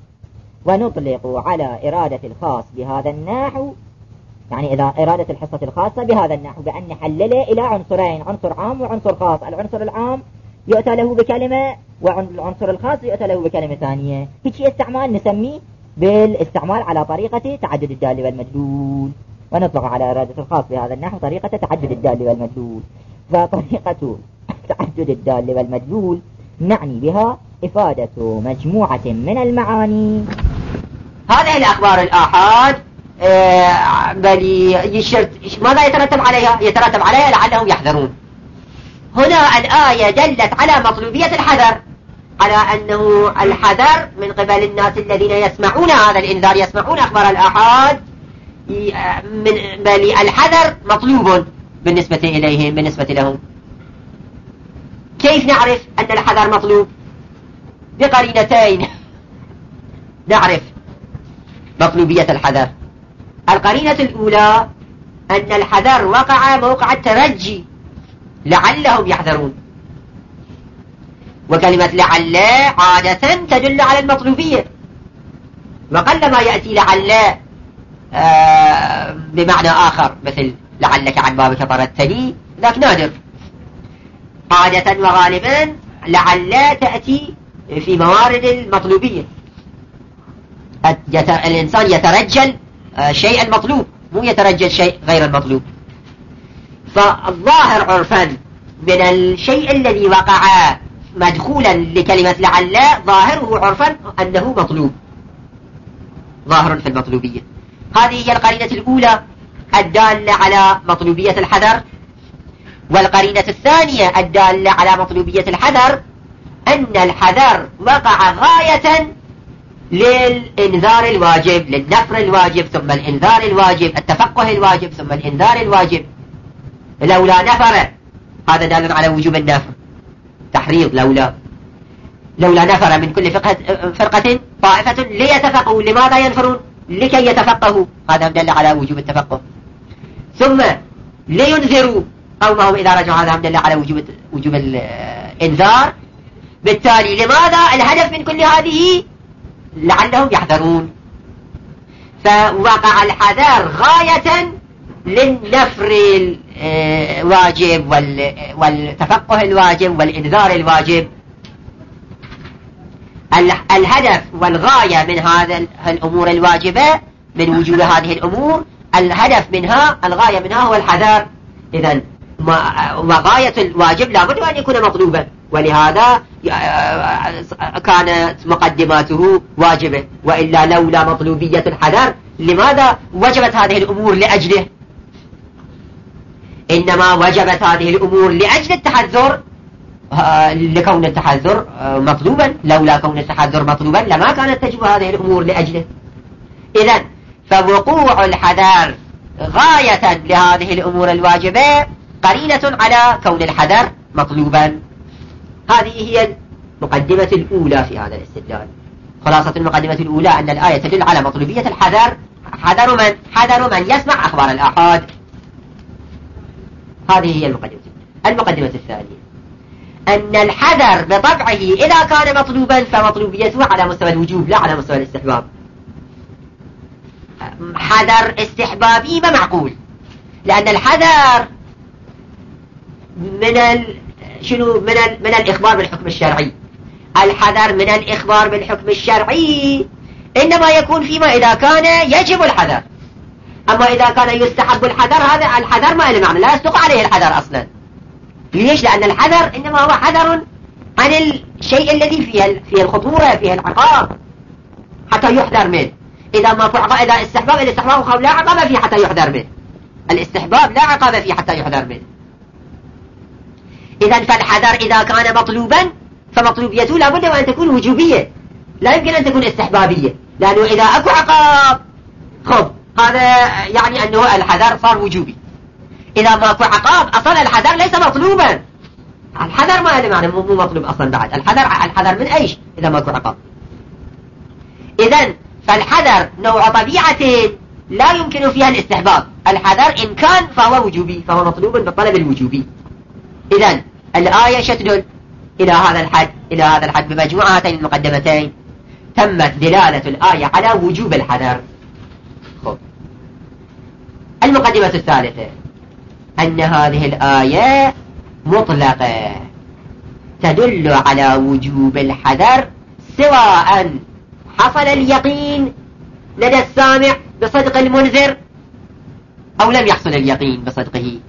ونطلق على إرادة الخاص بهذا النحو، يعني إذا إرادة الحصة الخاصة بهذا النحو بأن نحلله إلى عنصرين، عنصر عام وعنصر خاص. العنصر العام يؤتى له بكلمة، والعنصر الخاص يؤتى له بكلمة ثانية. هيك استعمال نسميه بالاستعمال على طريقة تعدد الدال والمدلول. ونطلق على إرادة الخاص بهذا النحو طريقة تعدد الدال والمدلول. فطريقة تعدد الدال والمدلول نعني بها إفادة مجموعة من المعاني. هذه الأخبار الآحاد آه بل يشرت ماذا يترتب عليها؟ يترتب عليها لعلهم يحذرون. هنا الآية دلت على مطلوبية الحذر، على أنه الحذر من قبل الناس الذين يسمعون هذا الإنذار، يسمعون أخبار الآحاد، من بل الحذر مطلوب بالنسبة إليهم، بالنسبة لهم. كيف نعرف أن الحذر مطلوب؟ بقرينتين نعرف مطلوبية الحذر. القرينة الأولى أن الحذر وقع موقع الترجي، لعلهم يحذرون. وكلمة لعل عادة تدل على المطلوبية، وقلما يأتي لعل آه بمعنى آخر، مثل لعلك عن بابك طردتني، ذاك نادر. عادة وغالبا لعل تأتي في موارد المطلوبية، الإنسان يترجل شيء المطلوب، مو يترجل شيء غير المطلوب. فالظاهر عرفا من الشيء الذي وقع مدخولا لكلمة لعل، ظاهره عرفا أنه مطلوب، ظاهر في المطلوبية. هذه هي القرينة الأولى الدالة على مطلوبية الحذر. والقرينة الثانية الدالة على مطلوبية الحذر أن الحذر وقع غاية للإنذار الواجب، للنفر الواجب، ثم الإنذار الواجب، التفقه الواجب، ثم الإنذار الواجب. لولا نفر، هذا دال على وجوب النفر، تحريض. لولا لولا نفر من كل فرقة طائفة ليتفقهوا. لماذا ينفرون؟ لكي يتفقهوا، هذا دل على وجوب التفقه. ثم لينذروا قومهم إذا رجعوا، هذا دل على وجوب وجوب الإنذار. بالتالي لماذا الهدف من كل هذه؟ لعلهم يحذرون. فوقع الحذر غاية للنفر الواجب والتفقه الواجب والإنذار الواجب. الهدف والغاية من هذا الأمور الواجبة، من وجوب هذه الأمور، الهدف منها الغاية منها هو الحذر. إذن وغاية الواجب لابد أن يكون مطلوبا، ولهذا كانت مقدماته واجبة. وإلا لولا مطلوبية الحذر لماذا وجبت هذه الأمور لأجله؟ إنما وجبت هذه الأمور لأجل التحذر، لكون التحذر مطلوبا. لولا كون التحذر مطلوبا لما كانت تجب هذه الأمور لأجله. إذن فوقوع الحذر غاية لهذه الأمور الواجبة قرينة على كون الحذر مطلوبا. هذه هي المقدمة الأولى في هذا الاستدلال. خلاصة المقدمة الأولى أن الآية تدل على مطلوبية الحذر. حذر من؟ حذر من يسمع أخبار الآحاد. هذه هي المقدمة. المقدمة الثانية أن الحذر بطبعه إذا كان مطلوبا فمطلوبيته على مستوى الوجوب لا على مستوى الاستحباب. حذر استحبابي ما معقول، لأن الحذر من ال... شنو من ال... من الإخبار بالحكم الشرعي. الحذر من الإخبار بالحكم الشرعي إنما يكون فيما إذا كان يجب الحذر. أما إذا كان يستحب الحذر، هذا الحذر ما له معنى، لا يصدق عليه الحذر أصلا. ليش؟ لأن الحذر إنما هو حذر عن الشيء الذي فيه فيه الخطورة، فيه العقاب حتى يحذر منه. إذا ما في عقاب، إذا استحباب الاستحباب لا عقاب فيه حتى يحذر منه. الاستحباب لا عقاب فيه حتى يحذر منه. إذا فالحذر إذا كان مطلوبا فمطلوبيته لابد أن تكون وجوبية، لا يمكن أن تكون استحبابية. لأنه إذا أكو عقاب خب هذا يعني أنه الحذر صار وجوبي. إذا ما أكو عقاب أصلا الحذر ليس مطلوبا. الحذر ما له معنى، مو مطلوب أصلا بعد. الحذر الحذر من أيش إذا ما أكو عقاب؟ إذن فالحذر نوع طبيعة لا يمكن فيها الاستحباب. الحذر إن كان فهو وجوبي، فهو مطلوب بالطلب الوجوبي. إذن الآية شتدل إلى هذا الحد إلى هذا الحد بمجموعة هاتين المقدمتين تمت دلالة الآية على وجوب الحذر. خب. المقدمة الثالثة أن هذه الآية مطلقة تدل على وجوب الحذر سواء حصل اليقين لدى السامع بصدق المنذر أو لم يحصل اليقين بصدقه.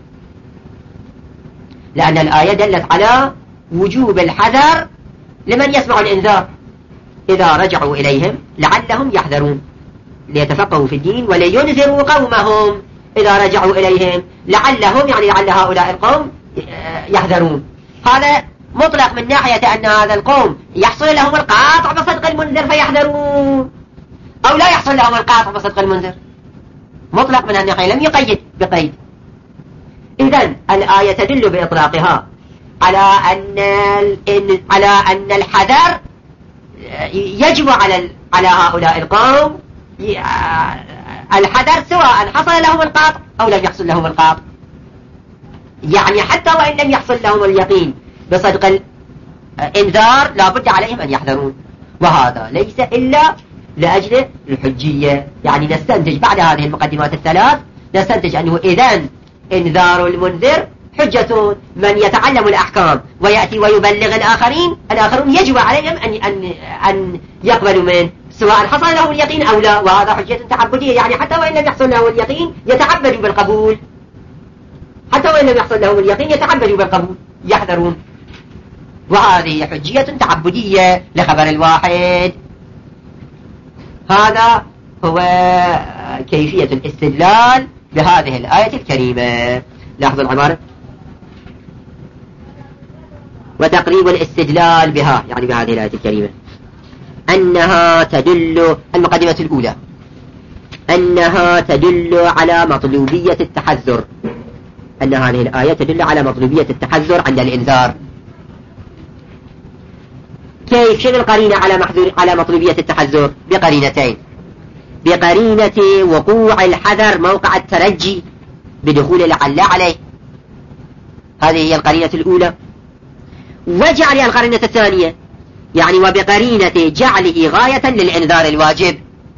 لأن الآية دلت على وجوب الحذر لمن يسمع الإنذار إذا رجعوا إليهم لعلهم يحذرون، ليتفقهوا في الدين ولينذروا قومهم إذا رجعوا إليهم لعلهم، يعني لعل هؤلاء القوم يحذرون. هذا مطلق من ناحية أن هذا القوم يحصل لهم القاطع بصدق المنذر فيحذرون، أو لا يحصل لهم القاطع بصدق المنذر. مطلق من الناحية، لم يقيد بقيد. إذن الآية تدل بإطلاقها على أن على أن الحذر يجب على على هؤلاء القوم، الحذر سواء حصل لهم القاطع أو لم يحصل لهم القاطع. يعني حتى وإن لم يحصل لهم اليقين بصدق الإنذار لابد عليهم أن يحذرون. وهذا ليس إلا لأجل الحجية. يعني نستنتج بعد هذه المقدمات الثلاث نستنتج أنه إذن إنذار المنذر حجة. من يتعلم الأحكام ويأتي ويبلغ الآخرين، الآخرون يجب عليهم أن أن أن يقبلوا منه سواء حصل لهم اليقين أو لا. وهذا حجة تعبدية، يعني حتى وإن لم يحصل لهم اليقين يتعبدوا بالقبول، حتى وإن لم يحصل لهم اليقين يتعبدوا بالقبول، يحذرون. وهذه حجية تعبدية لخبر الواحد. هذا هو كيفية الاستدلال بهذه الآية الكريمة. لاحظوا العبارة: وتقريب الاستدلال بها، يعني بهذه الآية الكريمة، أنها تدل، المقدمة الأولى، أنها تدل على مطلوبية التحذر أن هذه الآية تدل على مطلوبية التحذر عند الإنذار. كيف؟ شنو القرينة على محذور على مطلوبية التحذر؟ بقرينتين: بقرينة وقوع الحذر موقع الترجي بدخول لعل عليه، هذه هي القرينة الأولى. وجعل القرينة الثانية، يعني وبقرينة جعله غاية للإنذار الواجب،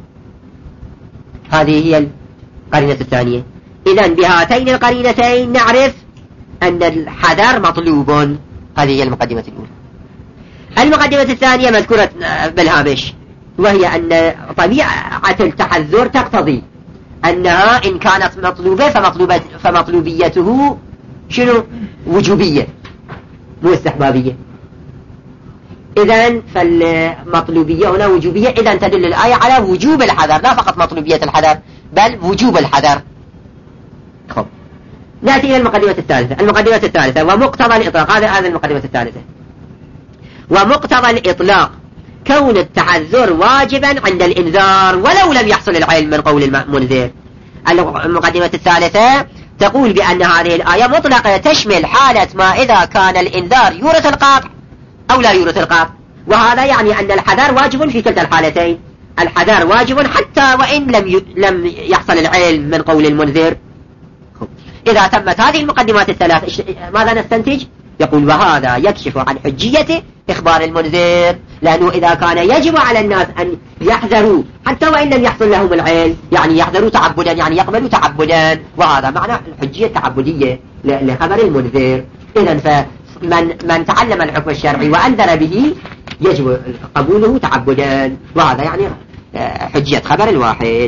هذه هي القرينة الثانية. إذن بهاتين القرينتين نعرف أن الحذر مطلوب. هذه هي المقدمة الأولى. المقدمة الثانية مذكورة بالهامش، وهي أن طبيعة التحذر تقتضي أنها إن كانت مطلوبة فمطلوبة فمطلوبيته شنو؟ وجوبية مو استحبابية. إذن فالمطلوبية هنا وجوبية، إذن تدل الآية على وجوب الحذر، لا فقط مطلوبية الحذر بل وجوب الحذر. خب نأتي إلى المقدمة الثالثة. المقدمة الثالثة ومقتضى الإطلاق، هذا هذا المقدمة الثالثة. ومقتضى الإطلاق كون التحذر واجبا عند الإنذار ولو لم يحصل العلم من قول المنذر. المقدمة الثالثة تقول بأن هذه الآية مطلقة تشمل حالة ما إذا كان الإنذار يورث القاطع أو لا يورث القاطع، وهذا يعني أن الحذر واجب في كلتا الحالتين. الحذر واجب حتى وإن لم ي... لم يحصل العلم من قول المنذر. إذا تمت هذه المقدمات الثلاث ماذا نستنتج؟ يقول وهذا يكشف عن حجية إخبار المنذر، لأنه إذا كان يجب على الناس أن يحذروا حتى وإن لم يحصل لهم العلم، يعني يحذروا تعبدا، يعني يقبلوا تعبدا، وهذا معنى الحجية التعبدية لخبر المنذر. إذن فمن من تعلم الحكم الشرعي وأنذر به يجب قبوله تعبدا، وهذا يعني حجية خبر الواحد.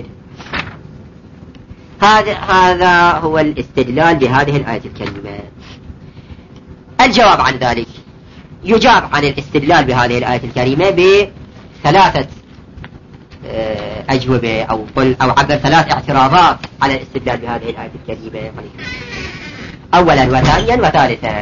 هذا هذا هو الاستدلال بهذه الآية الكريمة. الجواب عن ذلك: يجاب عن الاستدلال بهذه الآية الكريمة بثلاثة أجوبة أو قل أو عبر ثلاث اعتراضات على الاستدلال بهذه الآية الكريمة، أولا وثانيا وثالثا.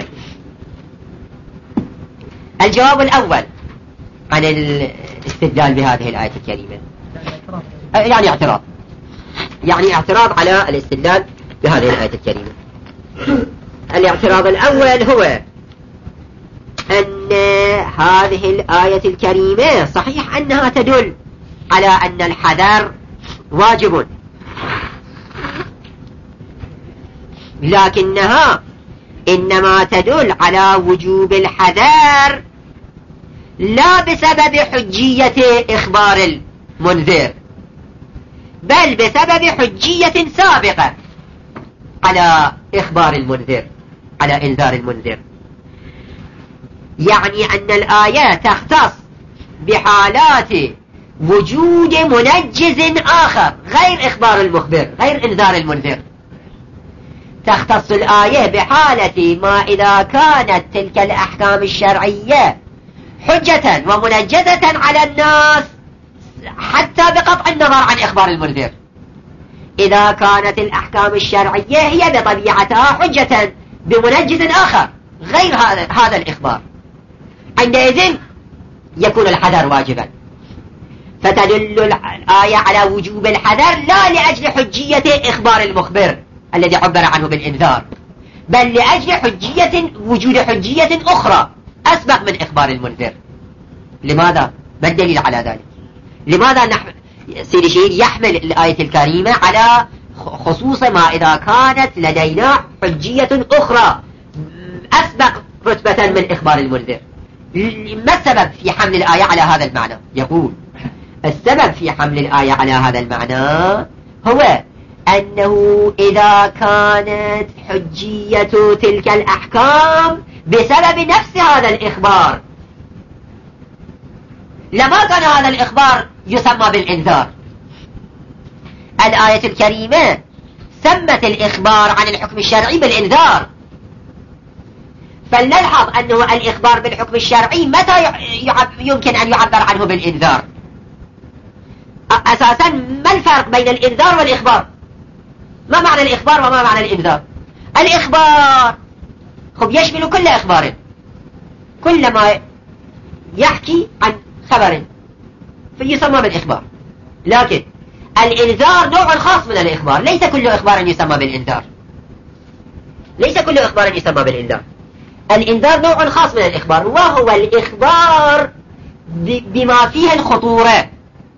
الجواب الأول عن الاستدلال بهذه الآية الكريمة، يعني اعتراض يعني اعتراض على الاستدلال بهذه الآية الكريمة. الاعتراض الأول هو أن هذه الآية الكريمة صحيح أنها تدل على أن الحذر واجب، لكنها إنما تدل على وجوب الحذر لا بسبب حجية إخبار المنذر، بل بسبب حجية سابقة على إخبار المنذر، على إنذار المنذر. يعني أن الآية تختص بحالات وجود منجز آخر غير إخبار المخبر، غير إنذار المنذر. تختص الآية بحالة ما إذا كانت تلك الأحكام الشرعية حجة ومنجزة على الناس حتى بقطع النظر عن إخبار المنذر. إذا كانت الأحكام الشرعية هي بطبيعتها حجة بمنجز آخر غير هذا هذا الإخبار، عندئذ يكون الحذر واجبا. فتدل الآية على وجوب الحذر لا لأجل حجية إخبار المخبر الذي عبر عنه بالإنذار، بل لأجل حجية وجود حجية أخرى أسبق من إخبار المنذر. لماذا؟ ما الدليل على ذلك؟ لماذا نحن سيدي شهيد يحمل الآية الكريمة على خصوص ما إذا كانت لدينا حجية أخرى أسبق رتبة من إخبار المنذر؟ ما السبب في حمل الآية على هذا المعنى؟ يقول السبب في حمل الآية على هذا المعنى هو أنه إذا كانت حجية تلك الأحكام بسبب نفس هذا الإخبار لما كان هذا الإخبار يسمى بالإنذار. الآية الكريمة سمت الإخبار عن الحكم الشرعي بالإنذار، فلنلحظ أنه الإخبار بالحكم الشرعي متى يمكن أن يعبر عنه بالإنذار؟ أساسا ما الفرق بين الإنذار والإخبار؟ ما معنى الإخبار وما معنى الإنذار؟ الإخبار خب يشمل كل إخبار، كل ما يحكي عن خبر فيسمى بالإخبار، لكن الإنذار نوع خاص من الإخبار، ليس كل إخبار يسمى بالإنذار. ليس كل إخبار يسمى بالإنذار. الإنذار نوع خاص من الإخبار، وهو الإخبار بما فيه الخطورة.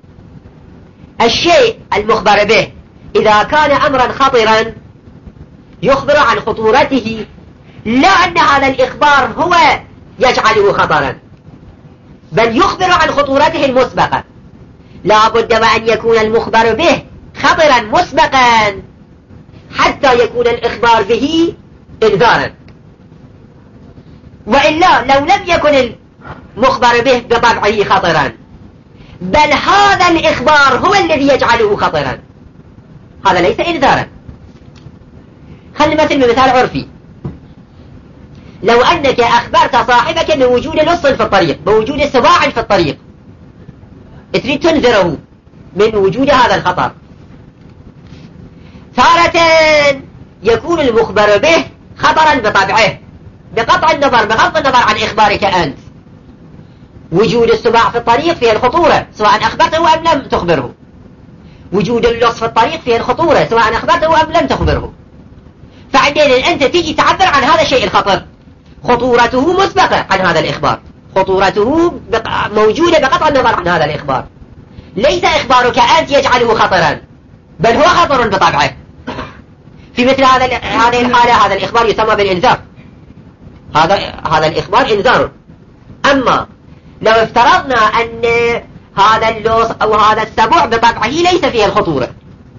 الشيء المخبر به إذا كان أمرا خطرا يخبر عن خطورته، لا أن هذا الإخبار هو يجعله خطرا، بل يخبر عن خطورته المسبقة. لا بد وأن يكون المخبر به خطرا مسبقا حتى يكون الإخبار به إنذارا، وإلا لو لم يكن المخبر به بطبعه خطرا، بل هذا الإخبار هو الذي يجعله خطرا، هذا ليس إنذارا. خلنا نمثل بمثال عرفي. لو أنك أخبرت صاحبك بوجود لص في الطريق، بوجود سباع في الطريق، تريد تنذره من وجود هذا الخطر، تارة يكون المخبر به خطرا بطبعه بقطع النظر بغض النظر عن إخبارك أنت. وجود السباع في الطريق فيه الخطورة سواء أخبرته أم لم تخبره، وجود اللص في الطريق فيه الخطورة سواء أخبرته أم لم تخبره. فعندئذ أنت تيجي تعبر عن هذا الشيء الخطر، خطورته مسبقة عن هذا الإخبار، خطورته موجودة بقطع النظر عن هذا الإخبار. ليس إخبارك أنت يجعله خطرا، بل هو خطر بطبعه. في مثل هذا هذه الحالة هذا الإخبار يسمى بالإنذار، هذا هذا الإخبار إنذار. أما لو افترضنا أن هذا اللص أو هذا السبع بطبعه ليس فيه الخطورة،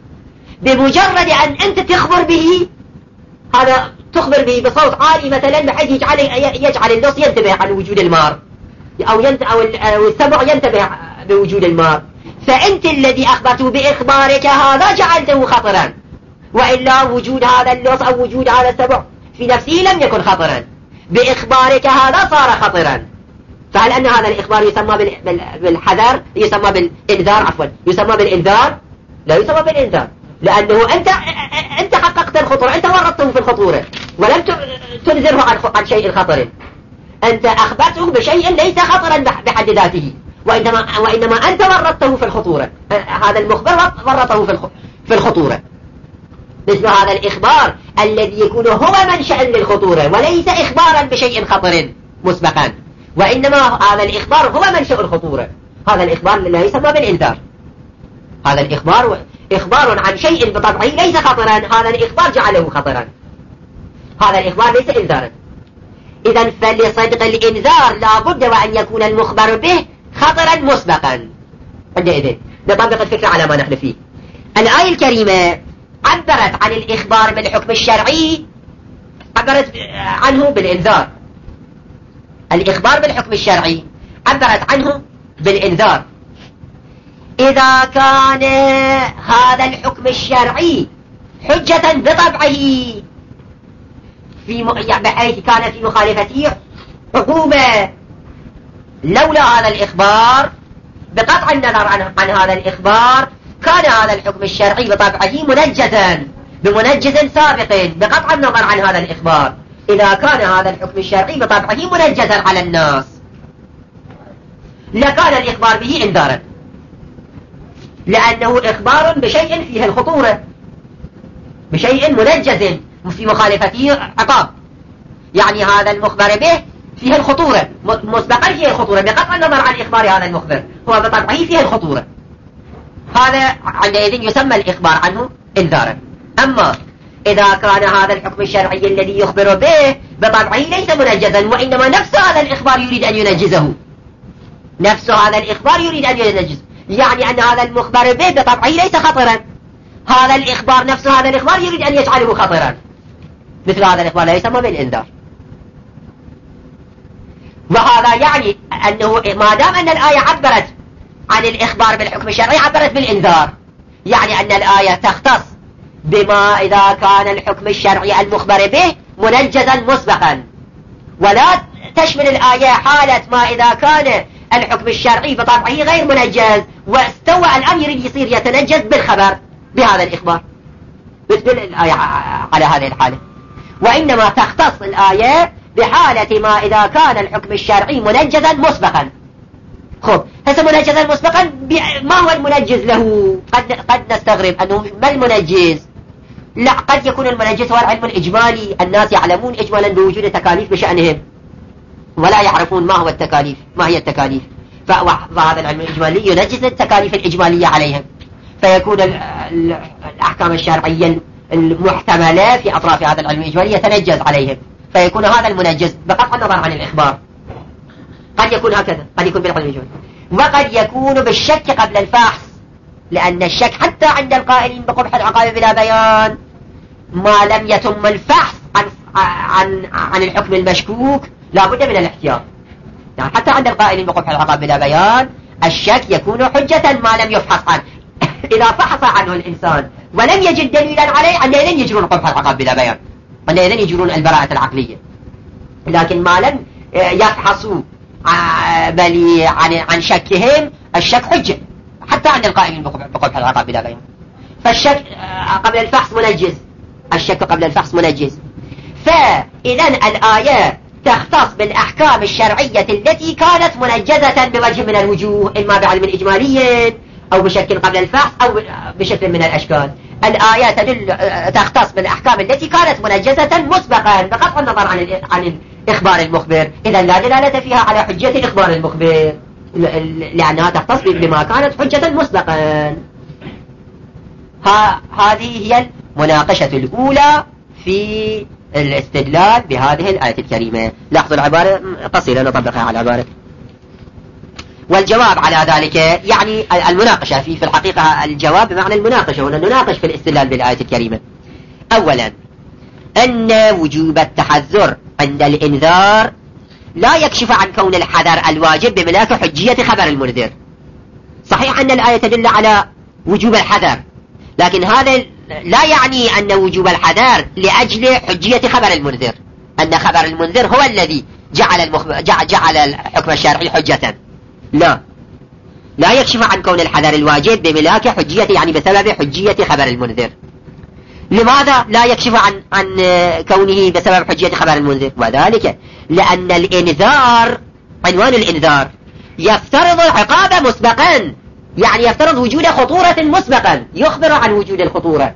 بمجرد أن أنت تخبر به، هذا تخبر به بصوت عالي مثلا بحيث يجعل يجعل اللص ينتبه عن وجود المار، أو أو السبع ينتبه بوجود المار، فأنت الذي أخبرته بإخبارك هذا جعلته خطرا، وإلا وجود هذا اللص أو وجود هذا السبع في نفسه لم يكن خطرا، بإخبارك هذا صار خطرا. فهل أن هذا الإخبار يسمى بالحذر، يسمى بالإنذار عفوا يسمى بالإنذار؟ لا يسمى بالإنذار، لأنه أنت أنت حققت الخطورة، أنت ورطته في الخطورة ولم تنذره عن عن شيء خطر، أنت أخبرته بشيء ليس خطرا بحد ذاته، وإنما وإنما أنت ورطته في الخطورة. هذا المخبر ورطه في في الخطورة. مثل هذا الإخبار الذي يكون هو منشأ للخطورة وليس إخبارا بشيء خطر مسبقا، وإنما هذا الإخبار هو منشأ الخطورة، هذا الإخبار لا يسمى بالإنذار. هذا الإخبار إخبار عن شيء بطبعه ليس خطرا، هذا الإخبار جعله خطرا، هذا الإخبار ليس إنذارا. إذن فلصدق الإنذار لا بد وأن يكون المخبر به خطرا مسبقا. عندئذ نطبق الفكرة على ما نحن فيه. الآية الكريمة عبرت عن الإخبار بالحكم الشرعي، عبرت عنه بالإنذار. الإخبار بالحكم الشرعي عبرت عنه بالإنذار. إذا كان هذا الحكم الشرعي حجة بطبعه في بحيث كان في مخالفته عقوبة، لولا هذا الإخبار بقطع النظر عن, عن هذا الإخبار كان هذا الحكم الشرعي بطبعه منجزا بمنجز سابق بقطع النظر عن هذا الإخبار. إذا كان هذا الحكم الشرعي بطبعه منجزا على الناس لكان الإخبار به إنذارا، لأنه إخبار بشيء فيه الخطورة، بشيء منجز في مخالفته عقاب، يعني هذا المخبر به فيه الخطورة مسبقا فيه الخطورة بقطع النظر عن إخبار هذا المخبر، هو بطبعه فيه الخطورة، هذا عندئذ يسمى الإخبار عنه إنذارا. أما إذا كان هذا الحكم الشرعي الذي يخبر به بطبعه ليس منجزا، وإنما نفس هذا الإخبار يريد أن ينجزه، نفس هذا الإخبار يريد أن ينجزه، يعني أن هذا المخبر به بطبعه ليس خطرا، هذا الإخبار نفس هذا الإخبار يريد أن يجعله خطرا، مثل هذا الإخبار لا يسمى بالإنذار. وهذا يعني أنه ما دام أن الآية عبرت عن الإخبار بالحكم الشرعي عبرت بالإنذار، يعني أن الآية تختص بما إذا كان الحكم الشرعي المخبر به منجزا مسبقا، ولا تشمل الآية حالة ما إذا كان الحكم الشرعي بطبعه غير منجز واستوى الآن يريد يصير يتنجز بالخبر بهذا الإخبار، مثل الآية على هذه الحالة. وإنما تختص الآية بحالة ما إذا كان الحكم الشرعي منجزا مسبقا. خب هسه منجزا مسبقا ما هو المنجز له؟ قد قد نستغرب أنه ما المنجز؟ لا، قد يكون المنجز هو العلم الإجمالي، الناس يعلمون إجمالا بوجود تكاليف بشأنهم ولا يعرفون ما هو التكاليف، ما هي التكاليف، فهذا العلم الإجمالي ينجز التكاليف الإجمالية عليهم، فيكون الأحكام الشرعية المحتملة في أطراف هذا العلم الإجمالي يتنجز عليهم، فيكون هذا المنجز بقطع النظر عن الإخبار. قد يكون هكذا، قد يكون بالعلم الإجمالي، وقد يكون بالشك قبل الفحص، لأن الشك حتى عند القائلين بقبح العقاب بلا بيان ما لم يتم الفحص عن عن عن الحكم المشكوك لا بد من الاحتياط. يعني حتى عند القائلين بقبح العقاب بلا بيان الشك يكون حجة ما لم يفحص عنه. إذا فحص عنه الإنسان ولم يجد دليلا عليه عندئذ يجرون قبح العقاب بلا بيان، عندئذ يجرون البراءة العقلية. لكن ما لم يفحصوا بل عن عن شكهم الشك حجة حتى عند القائلين بقبح العقاب بلا بيان. فالشك قبل الفحص منجز، الشك قبل الفحص منجز. فإذا الآية تختص بالأحكام الشرعية التي كانت منجزة بوجه من الوجوه، إما بعلم إجمالي أو بشكل قبل الفحص أو بشكل من الأشكال. الآية تدل تختص بالأحكام التي كانت منجزة مسبقا بقطع النظر عن عن إخبار المخبر، إذا لا دلالة فيها على حجة إخبار المخبر لأنها تختص بما كانت حجة مسبقا. ها هذه هي المناقشة الأولى في الاستدلال بهذه الآية الكريمة. لاحظوا العبارة قصيرة نطبقها على العبارة. والجواب على ذلك يعني المناقشة في في الحقيقة الجواب بمعنى المناقشة، هنا نناقش في الاستدلال بالآية الكريمة. أولا أن وجوب التحذر عند الإنذار لا يكشف عن كون الحذر الواجب بملاك حجية خبر المنذر. صحيح أن الآية تدل على وجوب الحذر، لكن هذا لا يعني أن وجوب الحذر لأجل حجية خبر المنذر، أن خبر المنذر هو الذي جعل المخبر جعل الحكم الشرعي حجة. لا، لا يكشف عن كون الحذر الواجب بملاك حجية، يعني بسبب حجية خبر المنذر. لماذا لا يكشف عن عن كونه بسبب حجية خبر المنذر؟ وذلك لأن الإنذار، عنوان الإنذار يفترض العقاب مسبقا، يعني يفترض وجود خطورة مسبقا، يخبر عن وجود الخطورة،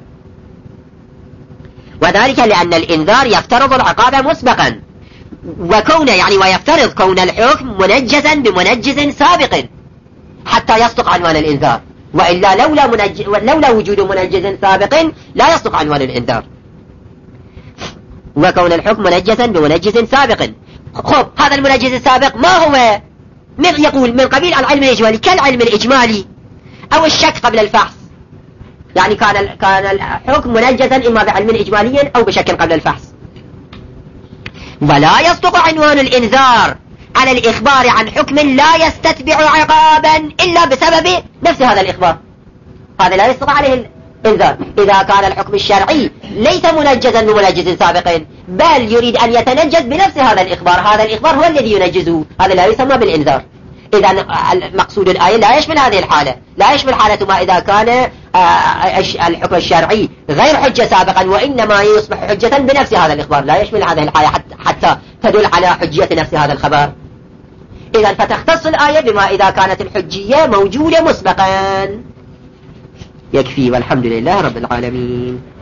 وذلك لأن الإنذار يفترض العقاب مسبقا، وكون يعني ويفترض كون الحكم منجزا بمنجز سابق حتى يصدق عنوان الإنذار، وإلا لولا, منج... لولا وجود منجز سابق لا يصدق عنوان الإنذار، وكون الحكم منجزا بمنجز سابق. خب هذا المنجز السابق ما هو؟ من يقول من قبيل العلم الإجمالي كالعلم الإجمالي أو الشك قبل الفحص، يعني كان كان الحكم منجزا إما بعلم إجمالي أو بشك قبل الفحص. ولا يصدق عنوان الإنذار على الإخبار عن حكم لا يستتبع عقابا إلا بسبب نفس هذا الإخبار، هذا لا يصدق عليه الإنذار إذا كان الحكم الشرعي ليس منجزا بمنجز سابق، بل يريد أن يتنجز بنفس هذا الإخبار، هذا الإخبار هو الذي ينجزه، هذا لا يسمى بالإنذار. إذا المقصود الآية لا يشمل هذه الحالة، لا يشمل حالة ما إذا كان الحكم الشرعي غير حجة سابقا وإنما يصبح حجة بنفس هذا الإخبار، لا يشمل هذه الحالة حتى تدل على حجية نفس هذا الخبر. إذا فتختص الآية بما إذا كانت الحجية موجودة مسبقا. يكفي، والحمد لله رب العالمين.